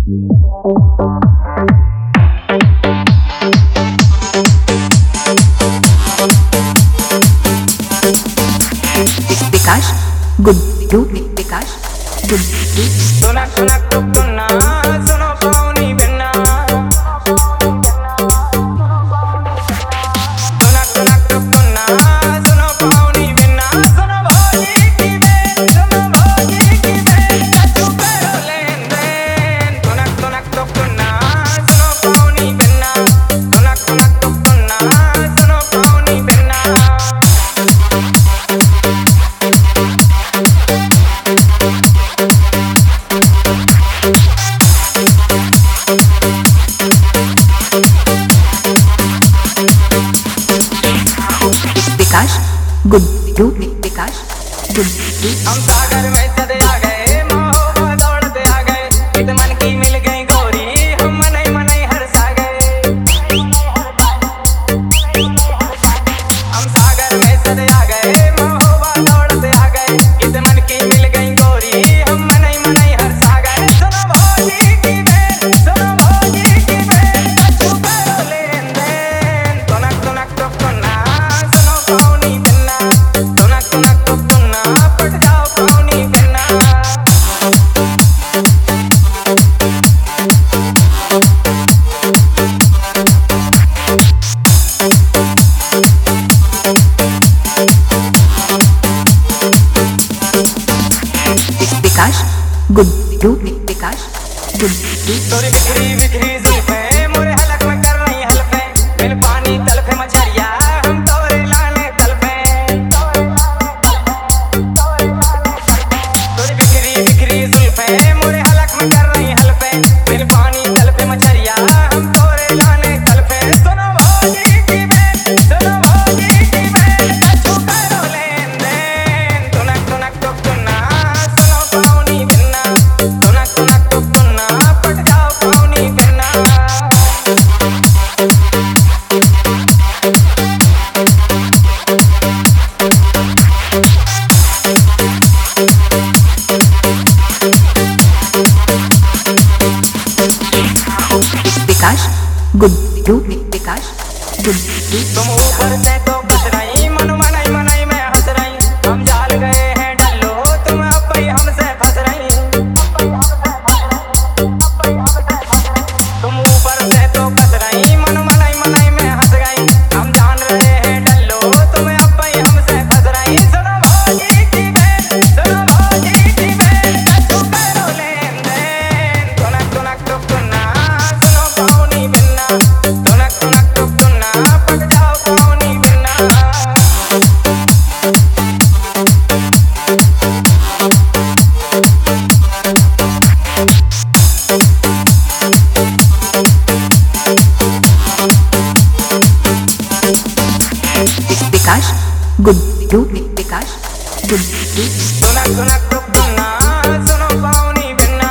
विकास गुड्डू विकास गुड्डू सुना सुना सुना सुनो पानी बिना सुना सुना सुना सुनो पानी बिना सुनो भोजी की बेन सुनो भोजी की बेन तू करो लेन देन सुना सुना सुना सुनो पानी बिना सुना सुना सुना सुनो पानी बिना विकास गुड्डू विकास गुड्डू हम सागर में चले आ गए महोबा दौड़ते आ गए इत मन की मिल गई गोरी हम मनई मनई हरसा गए हम सागर में चले आ गए महोबा दौड़ते आ गए इत मन की मिल गई गोरी हम मनई मनई हरसा गए सुनो भोजी की बेन सुनो भोजी की बेन तू करो लेन देन सुनक सुनक सुना सुनो पानी बिना सुनक सुनक सुना पट जाओ पानी बिना विकास गुड्डू विकास गुड्डू तोरी बिखरी बिखरी जुल्फें मोरे हलक में कर रही हलफे बिन पानी तलफे मछरिया हम तोरे लाने तलफे तोरी बिखरी बिखरी जुल्फें मोरे हलक में कर रही हलफे बिन पानी तलफे मछरिया हम तोरे लाने तलफे सुनो भोजी की बेन सुनो भोजी की बेन तू करो लेन देन सुनक सुनक सुना सुनो पानी बिना सुनक सुनक सुना पट जाओ पानी बिना विकास गुड्डू विकास गुड्डू तुम ऊपर से तो बच रही मन मनई मनई में हंस रही हम जाल गए हैं डल्लो तुम अब भी हमसे फंस रही तुम ऊपर से तो बच रही मन मनई मनई में हंस गई हम जान रहे हैं डल्लो तुम अब भी हमसे फंस रही सुनो भोजी की बेन सुनो भोजी की बेन तू करो लेन देन सुनक सुनक सुना सुनो पानी बिना सुनक सुनक सुना पट जाओ पानी बिना विकास गुड्डू विकास गुड्डू सुनक सुनक सुना सुनो पानी बिना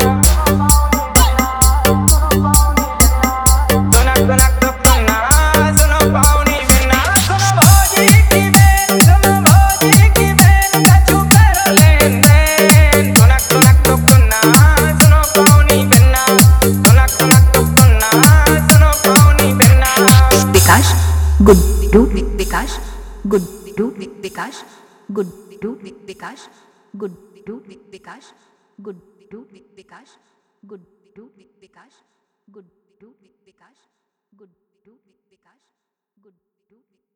सुनक सुनक सुना सुनो पानी बिना सुनो भोजी की बेन सुनो भोजी की बेन तू करो लेन देन सुनक सुनक सुना सुनो पानी बिना सुनक सुनक सुना सुनो पानी बिना विकास गुड्डू विकास गुड्डू विकास गुड्डू विकास गुड्डू विकास गुड्डू विकास गुड्डू विकास गुड्डू विकास गुड्डू विकास गुड्डू